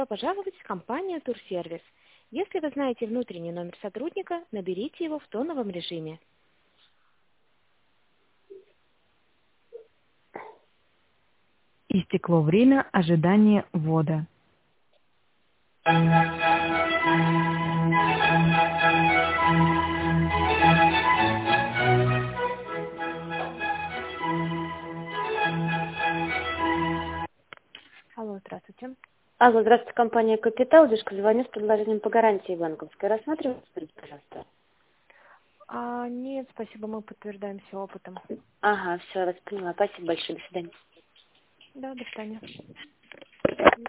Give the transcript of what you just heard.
Пожаловать в компанию Турсервис. Если вы знаете внутренний номер сотрудника, наберите его в тоновом режиме. Истекло время ожидания ввода. Алло, здравствуйте. Алло, здравствуйте, компания «Капитал». Дедушка, звоню с предложением по гарантии банковской. Рассматривайте, пожалуйста. Нет, спасибо, мы подтверждаемся опытом. Ага, все, вас поняла. Спасибо большое. До свидания. Да, до свидания.